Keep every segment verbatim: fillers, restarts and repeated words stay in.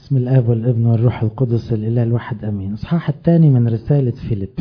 بسم الآب والابن والروح القدس الإله الواحد أمين. إصحاح الثاني من رسالة فيليب.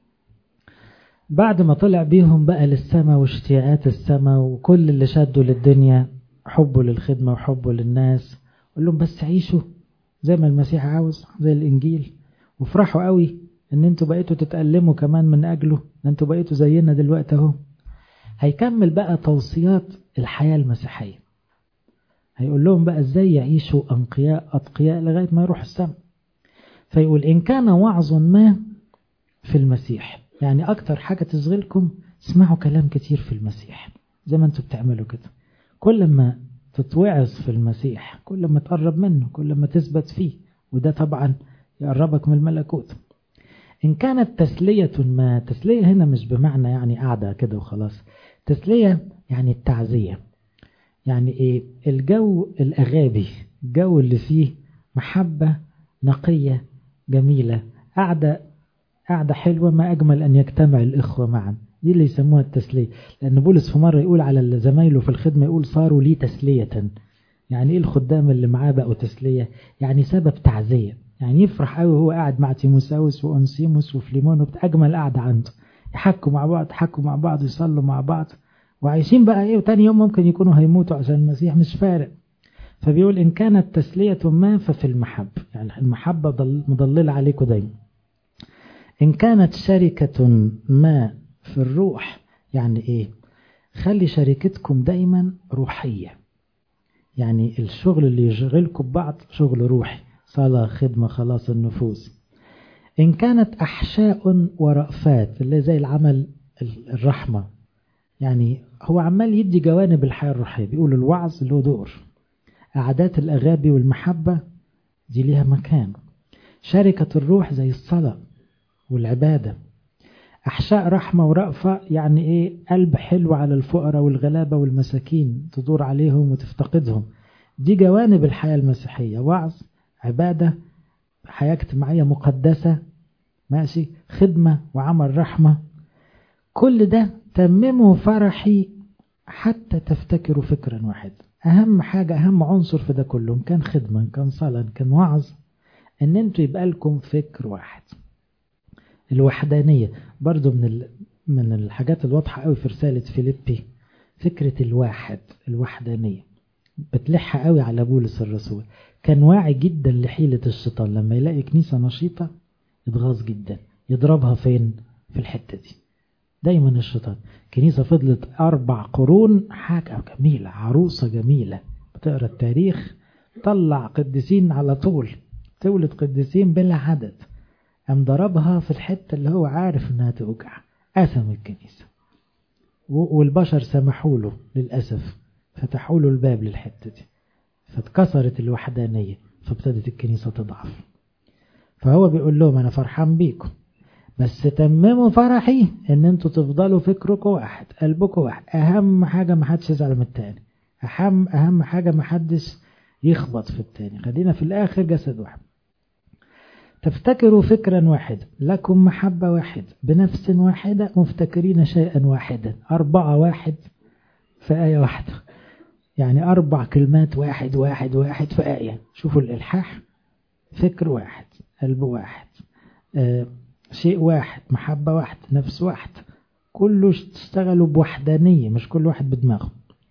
بعد ما طلع بيهم بقى للسماء واشتياقات السماء وكل اللي شدوا للدنيا حبه للخدمة وحبه للناس، قال لهم بس عيشوا زي ما المسيح عاوز زي الإنجيل، وفرحوا قوي ان انتوا بقيتوا تتألموا كمان من أجله، ان انتوا بقيتوا زينا دلوقتي اهو. هيكمل بقى توصيات الحياة المسيحية، هيقول لهم بقى ازاي يعيشوا أنقياء أتقياء لغاية ما يروح السماء. فيقول إن كان وعظ ما في المسيح، يعني أكتر حاجة تشغلكم اسمعوا كلام كتير في المسيح زي ما انتوا بتعملوا كده. كل ما تتوعظ في المسيح كل ما تقرب منه، كل ما تثبت فيه، وده طبعا يقربك من الملكوت. إن كانت تسلية ما، تسلية هنا مش بمعنى يعني قاعدة كده وخلاص، تسلية يعني التعزية، يعني إيه؟ الجو الأغابي، الجو اللي فيه محبة نقية جميلة، قاعدة قاعدة حلوة، ما أجمل أن يجتمع الإخوة معا، دي اللي يسموها التسلية. لأن بولس في مرة يقول على زمايله في الخدمة، يقول صاروا لي تسلية. يعني إيه الخدام اللي معاه بقوا تسلية؟ يعني سبب تعزية، يعني يفرح قوي وهو قاعد مع تيموساوس وأنسيموس وفليمون وبتأجمل قاعدة عنده، يحكوا مع بعض يحكوا مع بعض يصلوا مع بعض وعايشين بقى إيه، وتاني يوم ممكن يكونوا هيموتوا عشان المسيح، مش فارق. فبيقول إن كانت تسلية ما ففي المحب، يعني المحبة مضللة عليكم دايما. إن كانت شركة ما في الروح، يعني إيه؟ خلي شركتكم دايما روحية، يعني الشغل اللي يشغلكم ببعض شغل روحي، صلاة خدمة خلاص النفوس. إن كانت أحشاء ورأفات، اللي زي العمل الرحمة، يعني هو عمال يدي جوانب الحياة الروحية، بيقول الوعظ له دور، عادات الأغابي والمحبة دي ليها مكان، شركة الروح زي الصلاة والعبادة. أحشاء رحمة ورأفة، يعني إيه؟ قلب حلو على الفقراء والغلابة والمساكين، تدور عليهم وتفتقدهم، دي جوانب الحياة المسيحية، وعظ، عبادة، حياة اجتماعية مقدسة، ماشي، خدمة وعمل رحمة. كل ده تمموا فرحي حتى تفتكروا فكرا واحد. أهم حاجة، أهم عنصر في ده كله، كان خدمة كان صلاة كان وعظ، ان انتوا يبقى لكم فكر واحد. الوحدانية برضو من ال... من الحاجات الواضحة قوي في رسالة فيليبي، فكرة الواحد، الوحدانية بتلح قوي على بولس الرسول. كان واعي جدا لحيلة الشيطان، لما يلاقي كنيسة نشيطة يتغاظ جدا، يضربها فين؟ في الحتة دي. دايما الشيطان، كنيسة فضلت أربع قرون حاجة جميلة، عروسة جميلة، بتقرأ التاريخ طلع قديسين على طول، تولد قديسين بلا عدد، قام ضربها في الحتة اللي هو عارف انها توجع، قسم الكنيسة، والبشر سمحوا له للأسف، فتحوا له الباب للحتة دي، فاتكسرت الوحدانية، فابتدت الكنيسة تضعف. فهو بيقول لهم انا فرحان بيكم، بس تمموا فرحي ان انتوا تفضلوا فكركم واحد، قلبكم واحد، اهم حاجة ما حدش يزعل من التاني، اهم اهم حاجة ما حدش يخبط في التاني، خلينا في الاخر جسد واحد. تفتكروا فكرا واحد، لكم محبة واحد، بنفس واحدة، مفتكرين شيئا واحدا. أربعة واحد في آية واحدة، يعني أربع كلمات واحد واحد واحد في آية. شوفوا الإلحاح، فكر واحد، قلب واحد، آه شيء واحد، محبة واحد، نفس واحد، كله تشتغلوا بوحدانية، مش كل واحد بدماغه.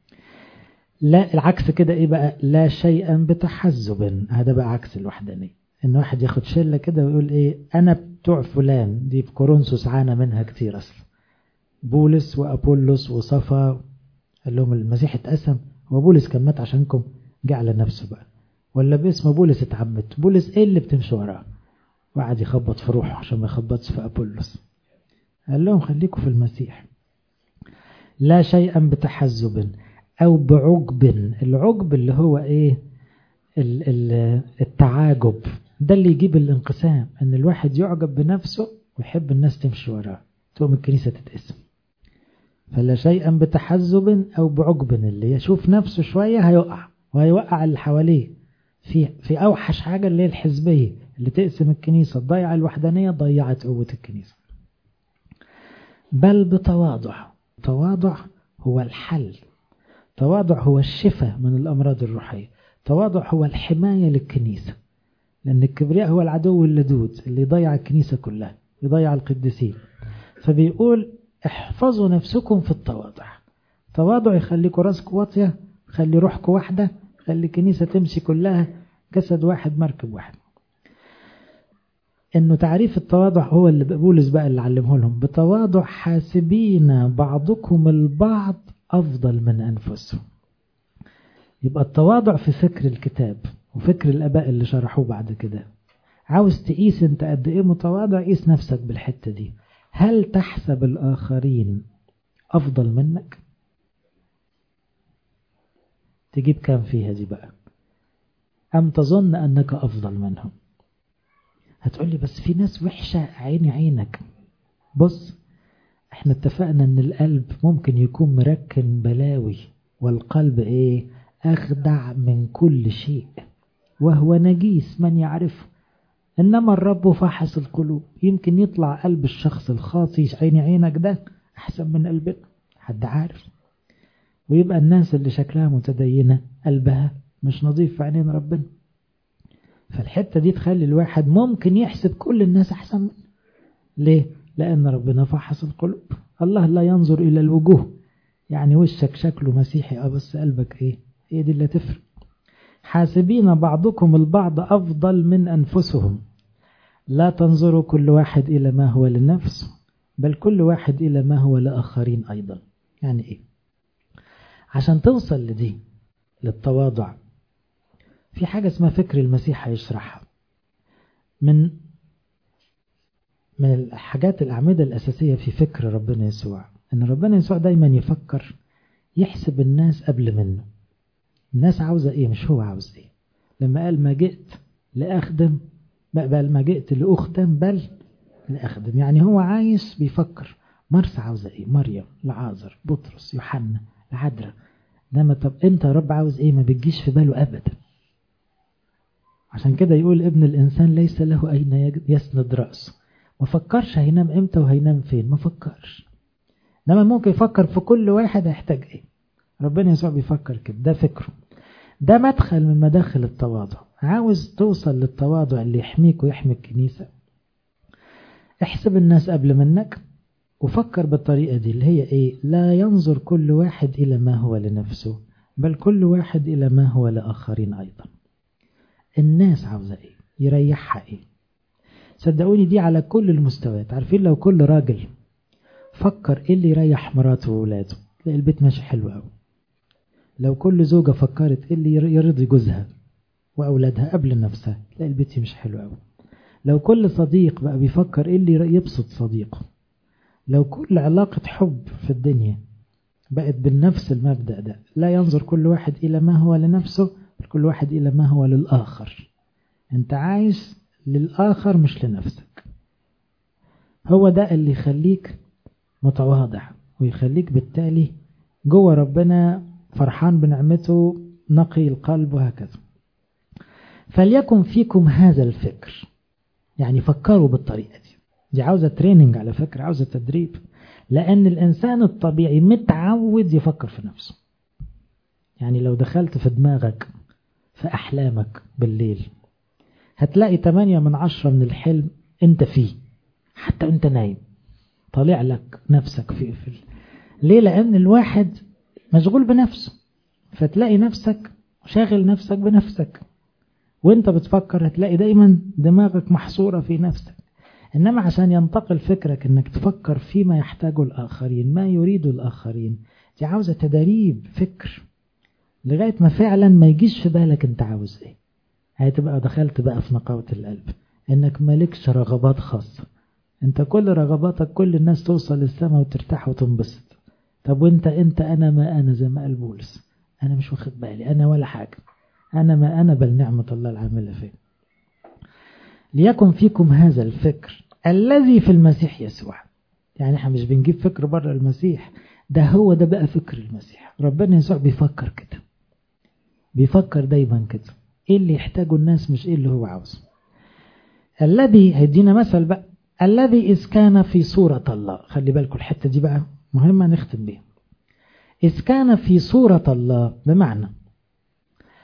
لا العكس كده ايه بقى؟ لا شيئا بتحزب، هذا بقى عكس الوحدانية، ان واحد ياخد شلة كده ويقول ايه انا بتوع فلان. دي في كورنثوس عانى منها كتير اصلا، بولس وابولس وصفا، قال لهم المسيح اتقسم، هو بولس كان مات عشانكم؟ جه على نفسه بقى، ولا باسم بولس اتعمت؟ بولس ايه اللي بتمشي وراه؟ وقعد يخبط في روحه عشان ما يخبطش في ابولس. قال لهم خليكم في المسيح. لا شيئا بتحزب او بعجب، العجب اللي هو ايه؟ التعاجب، ده اللي يجيب الانقسام، ان الواحد يعجب بنفسه ويحب الناس تمشي وراه، تقوم الكنيسة تتقسم. فلا شيئا بتحزب او بعجب، اللي يشوف نفسه شوية هيقع وهيوقع اللي حواليه، في في اوحش حاجة اللي هي الحزبية اللي تقسم الكنيسة، تضيع الوحدانية، ضيعت قوة الكنيسة. بل بتواضع، تواضع هو الحل، تواضع هو الشفاء من الأمراض الروحية، تواضع هو الحماية للكنيسة. لأن الكبرياء هو العدو اللدود اللي يضيع الكنيسة كلها، يضيع القديسين. فبيقول احفظوا نفسكم في التواضع. تواضع يخليكم راسكم واطية، خلي روحكم واحدة، خلي الكنيسة تمشي كلها جسد واحد مركب واحد. انه تعريف التواضع هو اللي بولس بقى اللي علمه لهم، بتواضع حاسبين بعضكم البعض افضل من انفسهم. يبقى التواضع في فكر الكتاب وفكر الاباء اللي شرحوه بعد كده. عاوز تقيس انت قد ايه متواضع، قيس نفسك بالحتة دي. هل تحسب الاخرين افضل منك؟ تجيب كام فيها دي بقى؟ ام تظن انك افضل منهم؟ هتقولي بس في ناس وحشة، عيني عينك. بص، احنا اتفقنا ان القلب ممكن يكون مركن بلاوي، والقلب ايه؟ اخدع من كل شيء وهو نجيس من يعرفه، انما الرب فحص القلوب. يمكن يطلع قلب الشخص الخاطي عيني عينك ده احسن من قلبنا، حد عارف؟ ويبقى الناس اللي شكلها متدينة قلبها مش نظيف في عينين ربنا. فالحتة دي تخلي الواحد ممكن يحسب كل الناس أحسن منه. ليه؟ لأن ربنا فحص القلوب. الله لا ينظر إلى الوجوه، يعني وشك شكله مسيحي اه بس قلبك ايه؟ هي دي اللي تفرق. حاسبين بعضكم البعض أفضل من أنفسهم، لا تنظروا كل واحد إلى ما هو لنفسه، بل كل واحد إلى ما هو لآخرين أيضا. يعني إيه؟ عشان توصل لدي للتواضع في حاجة اسمها فكر المسيح هيشرحها. من من الحاجات الأعمدة الأساسية في فكر ربنا يسوع أن ربنا يسوع دايما يفكر يحسب الناس قبل منه. الناس عاوزة إيه مش هو عاوز إيه. لما قال ما جئت لأخدم بل ما جئت لأخدم بل لأخدم، يعني هو عايش بيفكر مرسى عاوزة إيه، مريم، لعازر، بطرس، يوحنا، العذراء. انما طب انت يا رب عاوز ايه؟ ما بتجيش في باله ابدا. عشان كده يقول ابن الانسان ليس له اين يسند رأسه. ما فكرش هينام امتى وهينام فين، ما فكرش. انما ممكن يفكر في كل واحد هيحتاج ايه. ربنا يسوع بيفكر كده، ده فكره. ده مدخل من مداخل التواضع. عاوز توصل للتواضع اللي يحميك ويحمي الكنيسة، احسب الناس قبل منك وفكر بالطريقة دي اللي هي ايه؟ لا ينظر كل واحد الى ما هو لنفسه، بل كل واحد الى ما هو لآخرين ايضا. الناس عاوزة ايه؟ يريحها ايه؟ صدقوني دي على كل المستويات. عارفين لو كل راجل فكر ايه اللي يريح مراته وولاده تلاقي البيت ماشي حلو قوي. لو كل زوجة فكرت ايه اللي يرضي جوزها واولادها قبل نفسها تلاقي البيت مش حلو قوي. لو كل صديق بقى بيفكر ايه اللي يبسط صديقه، لو كل علاقة حب في الدنيا بقت بالنفس المبدأ ده، لا ينظر كل واحد إلى ما هو لنفسه بل كل واحد إلى ما هو للآخر. أنت عايش للآخر مش لنفسك. هو ده اللي يخليك متواضع ويخليك بالتالي جوه ربنا فرحان بنعمته نقي القلب وهكذا. فليكن فيكم هذا الفكر، يعني فكروا بالطريقة دي. دي عاوزة تريننج على فكرة، عاوزة تدريب، لأن الإنسان الطبيعي متعود يفكر في نفسه. يعني لو دخلت في دماغك في أحلامك بالليل هتلاقي تمانية من عشرة من الحلم أنت فيه، حتى أنت نايم طالع لك نفسك فيه في ال... ليه؟ لأن الواحد مشغول بنفسه، فتلاقي نفسك شاغل نفسك بنفسك، وانت بتفكر هتلاقي دايما دماغك محصورة في نفسك. إنما عشان ينتقل فكرك أنك تفكر فيما يحتاجه الآخرين، ما يريد الآخرين، دي عاوزة تدريب فكر لغاية ما فعلا ما يجيش في بالك أنت عاوز إيه. هتبقى دخلت بقى في نقاوة القلب، أنك مالكش رغبات خاصة. أنت كل رغباتك كل الناس توصل للسماء وترتاح وتنبسط. طب وانت انت أنا ما أنا زي ما قال بولس، أنا مش واخد بالي أنا ولا حاجة، أنا ما أنا بل نعمة الله العاملة فيه. ليكن فيكم هذا الفكر الذي في المسيح يسوع. يعني احنا مش بنجيب فكر بره المسيح، ده هو ده بقى فكر المسيح. ربنا يسوع بيفكر كده، بيفكر دايما كده ايه اللي يحتاجه الناس مش ايه اللي هو عاوزه. الذي هيدينا مثل بقى، الذي إذ كان في صورة الله. خلي بالكم الحتة دي بقى مهمة نختم بيها. إذ كان في صورة الله، بمعنى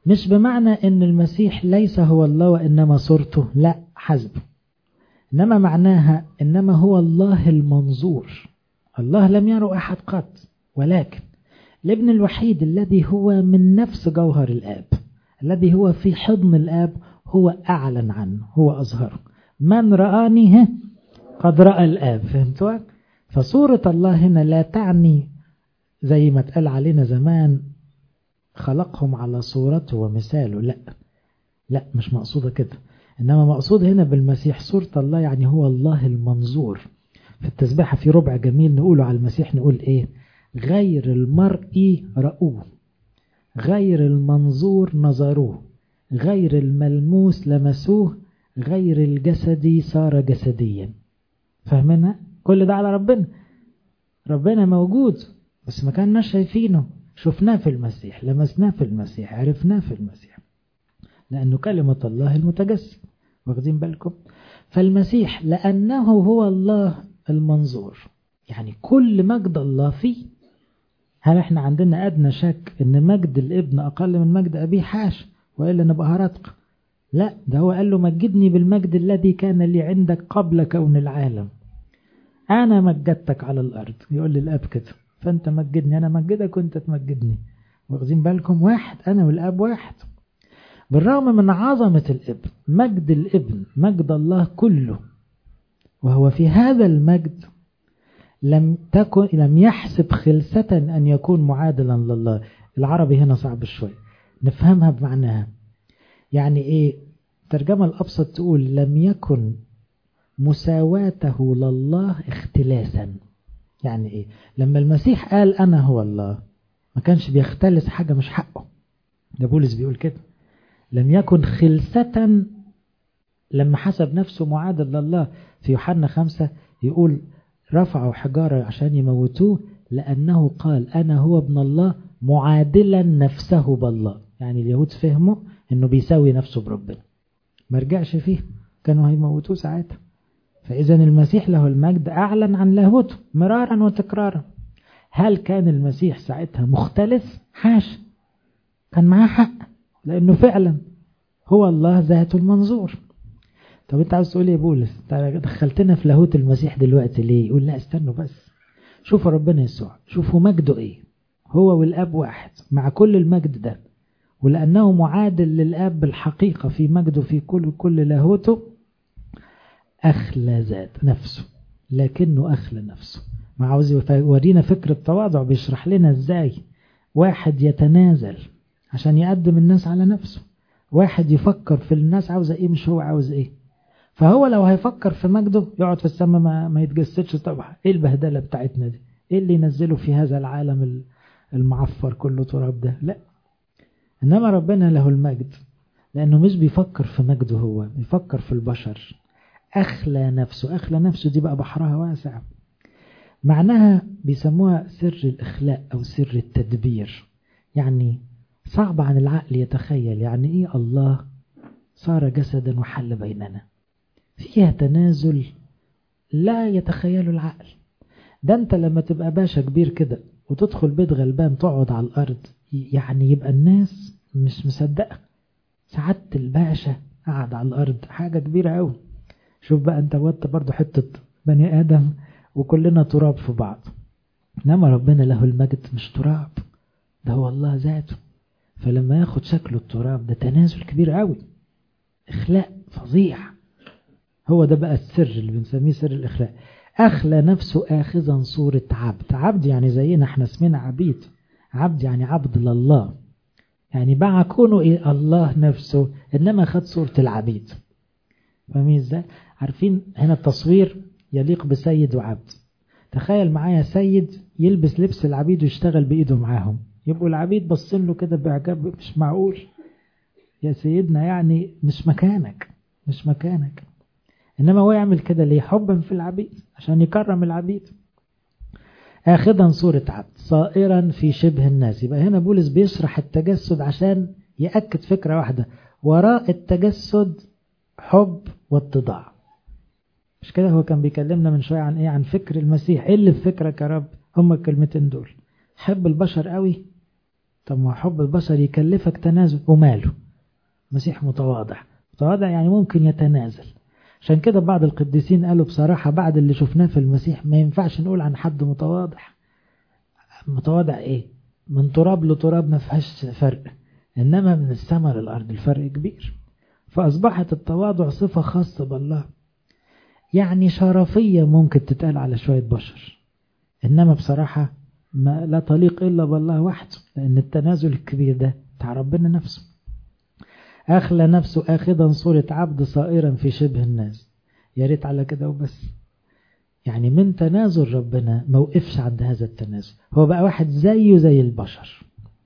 مش بمعنى ان المسيح ليس هو الله وانما صورته، لا حسب، انما معناها انما هو الله المنظور. الله لم يره احد قط، ولكن الابن الوحيد الذي هو من نفس جوهر الآب، الذي هو في حضن الآب، هو أعلن عنه، هو أظهره. من رآني قد رأى الآب. فهمتوا؟ فصورة الله هنا لا تعني زي ما اتقال علينا زمان خلقهم على صورته ومثاله، لا لا مش مقصودة كده، إنما مقصود هنا بالمسيح صورة الله، يعني هو الله المنظور. في التسبيحة في ربع جميل نقوله على المسيح، نقول إيه؟ غير المرئي رأوه، غير المنظور نظروه، غير الملموس لمسوه، غير الجسدي صار جسديا. فاهمينها؟ كل ده على ربنا. ربنا موجود بس ما كاناش شايفينه، شفناه في المسيح، لمسناه في المسيح، عرفناه في المسيح، لأنه كلمة الله المتجسد. واخدين بالكم؟ فالمسيح لأنه هو الله المنظور، يعني كل مجد الله فيه. هل احنا عندنا أدنى شك ان مجد الابن أقل من مجد أبيه؟ حاش، وإلا نبقى هرطق. لا، ده هو قال له مجدني بالمجد الذي كان لي عندك قبل كون العالم. أنا مجدتك على الأرض، يقول لي الأب كده، فأنت مجدني، أنا مجدك وأنت تمجدني. واخدين بالكم؟ واحد، أنا والأب واحد. بالرغم من عظمة الابن، مجد الابن مجد الله كله، وهو في هذا المجد لم تكن لم يحسب خلسة أن يكون معادلا لله. العربي هنا صعب شوي نفهمها بمعناها. يعني إيه؟ ترجمة الأبسط تقول لم يكن مساواته لله اختلاسا. يعني إيه؟ لما المسيح قال أنا هو الله ما كانش بيختلس حاجة مش حقه. ده بولس بيقول كده، لم يكن خلسة لما حسب نفسه معادل لله. في يوحنا خمسة يقول رفعوا حجارة عشان يموتوه لأنه قال أنا هو ابن الله معادلا نفسه بالله. يعني اليهود فهموا أنه بيساوي نفسه بربنا، ما رجعش فيه، كانوا هيموتوه ساعتها. فإذا المسيح له المجد أعلن عن لاهوته مرارا وتكرارا. هل كان المسيح ساعتها مختلف؟ حاش، كان معاه حق، لأنه فعلا هو الله ذاته المنظور. طب انت عاوز تقول ايه يا بولس؟ دخلتنا في لاهوت المسيح دلوقتي ليه؟ يقول لا استنوا بس، شوفوا ربنا يسوع، شوفوا مجده ايه. هو والاب واحد مع كل المجد ده، ولأنه معادل للاب بالحقيقة في مجده في كل كل لاهوته، أخلى ذات نفسه، لكنه أخلى نفسه. ما عاوز يورينا فكرة التواضع، بيشرح لنا ازاي واحد يتنازل عشان يقدم الناس على نفسه، واحد يفكر في الناس عاوز ايه مش هو عاوز ايه. فهو لو هيفكر في مجده يقعد في السماء ما, ما يتجسدش. طبعا ايه البهدلة بتاعتنا دي؟ ايه اللي ينزله في هذا العالم المعفر كله تراب ده؟ لا، انما ربنا له المجد لانه مش بيفكر في مجده، هو بيفكر في البشر. اخلى نفسه، اخلى نفسه دي بقى بحرها واسع، معناها بيسموها سر الاخلاء او سر التدبير. يعني صعب عن العقل يتخيل يعني ايه الله صار جسدا وحل بيننا. فيها تنازل لا يتخيل العقل. ده انت لما تبقى باشا كبير كده وتدخل بيت غلبان تقعد على الارض، يعني يبقى الناس مش مصدقة سعادة الباشا قاعد على الارض، حاجة كبيرة قوي. شوف بقى انت وانت برضو حتة بني ادم وكلنا تراب في بعض، انما ربنا له المجد مش تراب، ده هو الله ذاته. فلما ياخد شكله التراب ده تنازل كبير قوي، اخلاء فظيع. هو ده بقى السر اللي بنسميه سر الاخلاء. اخلى نفسه اخذا صورة عبد. عبد يعني زينا احنا اسمنا عبيد، عبد يعني عبد لله، يعني باع كونه إيه الله نفسه، انما خد صورة العبيد. فاهمين ازاي؟ عارفين هنا التصوير يليق بسيد وعبد. تخيل معايا سيد يلبس لبس العبيد ويشتغل بايده معاهم، يبقوا العبيد بصين له كده باعجاب، مش معقول يا سيدنا، يعني مش مكانك مش مكانك. انما هو يعمل كده ليه؟ حبا في العبيد، عشان يكرم العبيد. اخذا صورة عبد صائرا في شبه الناس. يبقى هنا بولس بيشرح التجسد عشان يأكد فكرة واحدة، وراء التجسد حب واتضاع. مش كده هو كان بيكلمنا من شوية عن ايه؟ عن فكر المسيح. ايه اللي في فكرك يا رب؟ هم الكلمتين دول، حب البشر قوي طب ما حب البشر يكلفك تنازل، وماله؟ مسيح متواضع. متواضع يعني ممكن يتنازل. عشان كده بعض القديسين قالوا بصراحة بعد اللي شفناه في المسيح ما ينفعش نقول عن حد متواضع. متواضع ايه؟ من تراب لتراب ما فيهاش فرق، انما من السماء للارض الفرق كبير. فاصبحت التواضع صفة خاصة بالله، يعني شرفية ممكن تتقال على شوية بشر، انما بصراحة ما لا تليق الا بالله وحده، لان التنازل الكبير ده بتاع ربنا نفسه. أخلى نفسه آخذا صورة عبد صائرا في شبه الناس. يا ريت على كده وبس. يعني من تنازل ربنا ما وقفش عند هذا التنازل، هو بقى واحد زيه زي البشر.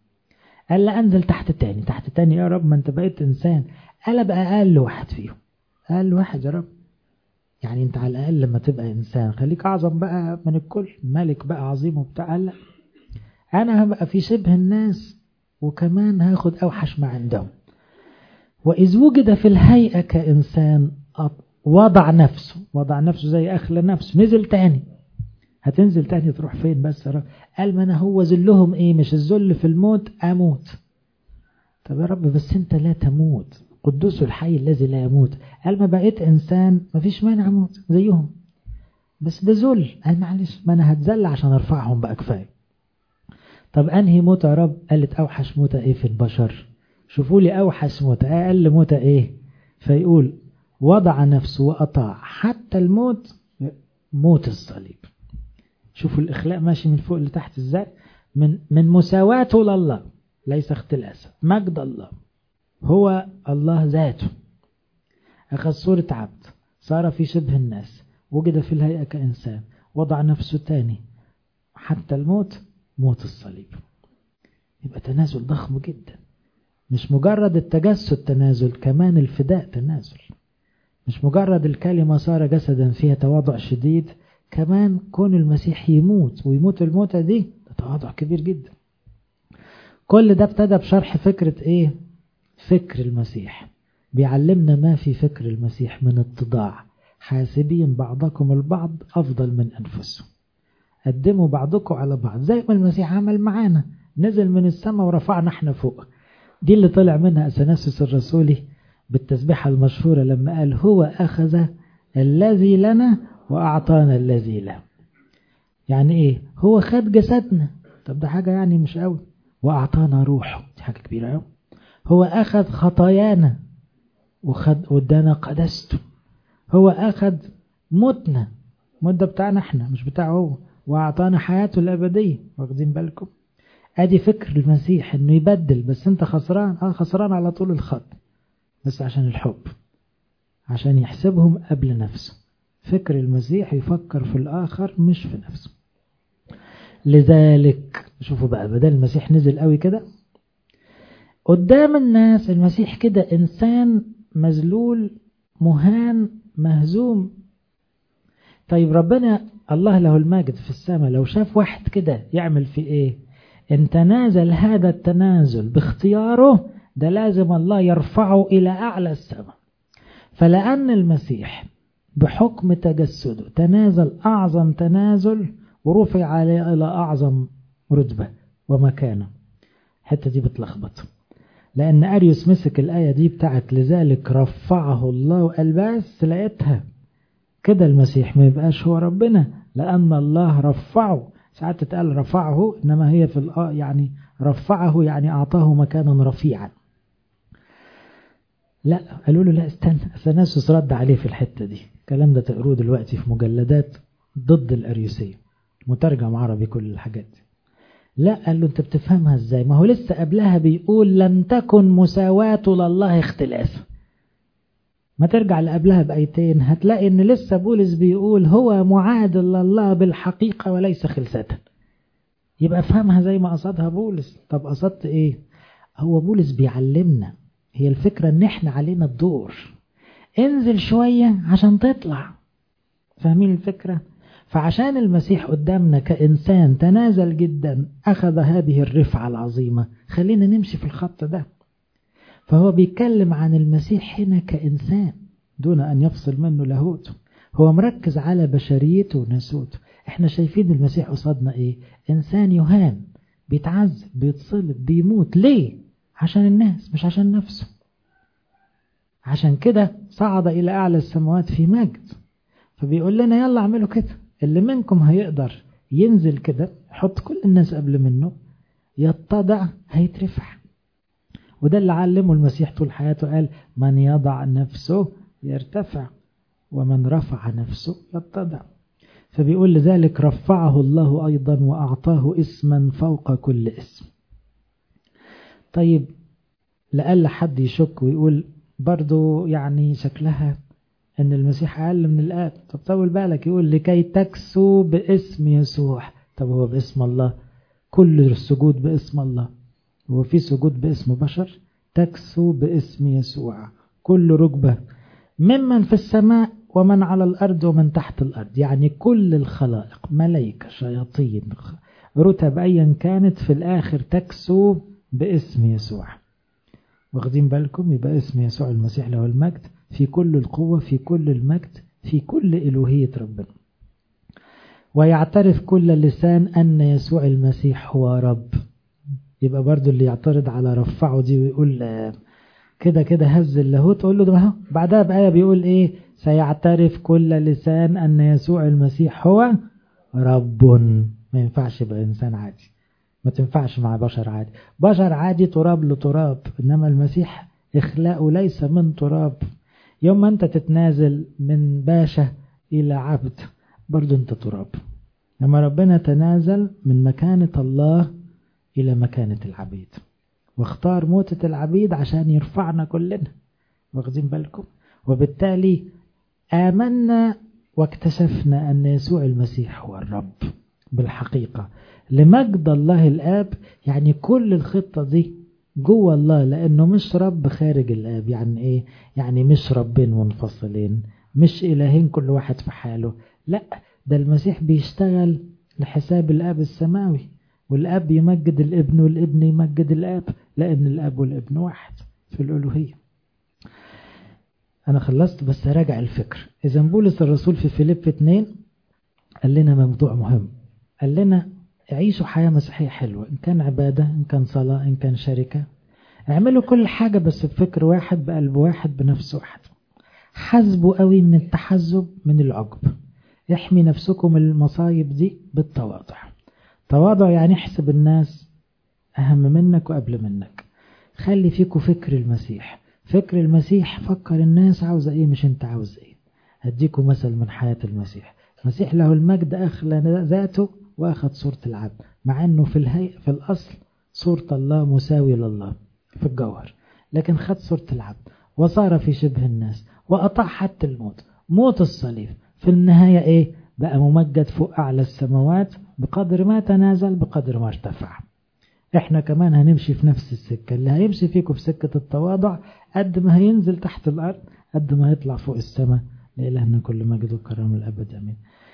قال لا أنزل تحت تاني تحت تاني يا رب، ما أنت بقيت إنسان. قال بقى أقل واحد فيهم، أقل واحد يا رب. يعني أنت على الأقل لما تبقى إنسان خليك أعظم بقى من الكل، ملك بقى عظيم وبتاع. قال لا، أنا هبقى في شبه الناس وكمان هاخد أوحش ما عندهم. وإذ وجد في الهيئة كإنسان وضع نفسه، وضع نفسه زي أخلى نفسه، نزل تاني. هتنزل تاني تروح فين بس يا رب؟ قال ما أنا هو ذلهم إيه؟ مش الذل في الموت، أموت. طب يا رب بس أنت لا تموت، قدوس الحي الذي لا يموت. قال ما بقيت إنسان ما فيش مانع أموت زيهم، بس ده ذل. قال معلش ما أنا هتذل عشان أرفعهم بقى كفاية. طب أنهي موت يا رب؟ قالت أوحش موتة إيه في البشر؟ شوفوا لي أوحش موتة، أقل موتة إيه؟ فيقول وضع نفسه وأطاع حتى الموت، موت الصليب. شوفوا الإخلاء ماشي من فوق لتحت إزاي، من من مساواته لله، ليس اختلاسا، مجد الله، هو الله ذاته. أخذ صورة عبد، صار في شبه الناس، وجد في الهيئة كإنسان، وضع نفسه تاني حتى الموت، موت الصليب. يبقى تنازل ضخم جدا. مش مجرد التجسد تنازل، كمان الفداء تنازل. مش مجرد الكلمة صار جسدا فيها تواضع شديد، كمان كون المسيح يموت ويموت الموتة دي ده تواضع كبير جدا. كل ده ابتدى بشرح فكرة ايه؟ فكر المسيح. بيعلمنا ما في فكر المسيح من اتضاع، حاسبين بعضكم البعض أفضل من أنفسهم. قدموا بعضكم على بعض زي ما المسيح عمل معانا، نزل من السماء ورفعنا احنا فوق. دي اللي طلع منها أثناسيوس الرسولي بالتسبيحة المشهورة لما قال هو أخذ الذي لنا وأعطانا الذي له. يعني إيه؟ هو خد جسدنا، طب ده حاجة يعني مش قوي، وأعطانا روحه، دي حاجة كبيرة قوي. هو أخذ خطايانا وخد ودانا قدسته. هو أخذ موتنا، مدة بتاعنا احنا مش بتاعه هو، وأعطانا حياته الأبدية. واخدين بالكم؟ ادي فكر المسيح، انه يبدل. بس انت خسران، اه خسران على طول الخط، بس عشان الحب، عشان يحسبهم قبل نفسه. فكر المسيح يفكر في الآخر مش في نفسه. لذلك شوفوا بقى، بدل المسيح نزل قوي كده قدام الناس، المسيح كده إنسان مذلول مهان مهزوم. طيب ربنا الله له المجد في السماء لو شاف واحد كده يعمل في ايه؟ ان تنازل هذا التنازل باختياره، ده لازم الله يرفعه إلى أعلى السماء. فلأن المسيح بحكم تجسده تنازل أعظم تنازل ورفع عليه إلى أعظم رتبة ومكانة. الحتة دي بتلخبط، لأن أريوس مسك الآية دي بتاعت لذلك رفعه الله وقال بس لقيتها كده المسيح ما يبقاش هو ربنا، لأن الله رفعه. ساعات تتقال رفعه، إنما هي في الآ يعني رفعه يعني أعطاه مكانا رفيعا. لا، قالوا له لا استنى، أثناسيوس رد عليه في الحتة دي. الكلام ده تقروه دلوقتي في مجلدات ضد الأريوسية، مترجم عربي كل الحاجات دي. لا، قال له انت بتفهمها ازاي؟ ما هو لسه قبلها بيقول لم تكن مساواته لله اختلاف. ما ترجع لقبلها بآيتين هتلاقي ان لسه بولس بيقول هو معادل لله بالحقيقة وليس خلسة. يبقى افهمها زي ما قصدها بولس. طب قصدت ايه؟ هو بولس بيعلمنا، هي الفكرة ان احنا علينا الدور، انزل شوية عشان تطلع. فاهمين الفكرة؟ فعشان المسيح قدامنا كإنسان تنازل جدا، أخذ هذه الرفعة العظيمة، خلينا نمشي في الخط ده. فهو بيتكلم عن المسيح هنا كإنسان دون أن يفصل منه لاهوته. هو مركز على بشريته وناسوته. احنا شايفين المسيح قصادنا ايه؟ إنسان يهان بيتعذب بيتصلب بيموت. ليه؟ عشان الناس مش عشان نفسه. عشان كده صعد إلى أعلى السماوات في مجد. فبيقول لنا يلا اعملوا كده، اللي منكم هيقدر ينزل كده يحط كل الناس قبل منه، يتضع هيترفع. وده اللي علمه المسيح طول حياته، قال من يضع نفسه يرتفع ومن رفع نفسه يتضع. فبيقول لذلك رفعه الله أيضا وأعطاه اسما فوق كل اسم. طيب لألا حد يشك ويقول برضو يعني شكلها أن المسيح أقل من الآب. طب طول بالك، يقول لكي تكسو باسم يسوع. طب هو باسم الله، كل السجود باسم الله، هو في سجود باسم بشر؟ تكسو باسم يسوع كل ركبة ممن في السماء ومن على الأرض ومن تحت الأرض. يعني كل الخلائق، ملائكة شياطين رتب أيا كانت، في الآخر تكسو باسم يسوع. واخدين بالكم؟ يبقى اسم يسوع المسيح له المجد في كل القوة، في كل المجد، في كل إلوهية ربنا. ويعترف كل لسان أن يسوع المسيح هو رب. يبقى برضو اللي يعترض على رفعه دي ويقول كده كده هز اللاهوت، تقول له ده بعدها بآية بيقول ايه؟ سيعترف كل لسان أن يسوع المسيح هو رب. ما ينفعش يبقى إنسان عادي، ما تنفعش مع بشر عادي. بشر عادي تراب لتراب، إنما المسيح إخلاقه ليس من تراب. يوم ما أنت تتنازل من باشا إلى عبد برضو أنت تراب. لما ربنا تنازل من مكانة الله إلى مكانة العبيد، واختار موتة العبيد عشان يرفعنا كلنا. واخدين بالكم؟ وبالتالي آمنا واكتشفنا أن يسوع المسيح هو الرب بالحقيقة لمجد الله الآب. يعني كل الخطة دي جوه الله، لأنه مش رب خارج الآب. يعني إيه؟ يعني مش ربين منفصلين، مش إلهين كل واحد في حاله. لا، ده المسيح بيشتغل لحساب الآب السماوي، والآب يمجد الابن والابن يمجد الآب، لأن الآب والابن واحد في الألوهية. أنا خلصت بس هراجع الفكر. إذا بولس الرسول في فيليب اثنين قال لنا موضوع مهم، قال لنا عيشوا حياة مسيحية حلوة، إن كان عبادة، إن كان صلاة، إن كان شركة. اعملوا كل حاجة بس بفكر واحد، بقلب واحد، بنفس واحد. حاسبوا قوي من التحزب من العجب. احمي نفسكم المصايب دي بالتواضع. تواضع يعني احسب الناس أهم منك وقبل منك. خلي فيكم فكر المسيح. فكر المسيح فكر الناس عاوزة ايه مش انت عاوز ايه. هديكم مثل من حياة المسيح. المسيح له المجد أخلى ذاته وأخذ صورة العبد، مع أنه في الهيئة في الأصل صورة الله مساوي لله في الجوهر، لكن خد صورة العبد وصار في شبه الناس وأطاع حتى الموت، موت الصليب. في النهاية ايه؟ بقى ممجد فوق أعلى السماوات. بقدر ما تنازل بقدر ما ارتفع. احنا كمان هنمشي في نفس السكة. اللي هيمشي فيكم في سكة التواضع قد ما هينزل تحت الأرض قد ما هيطلع فوق السماء. لإلهنا كل مجد وكرم الأبد، أمين.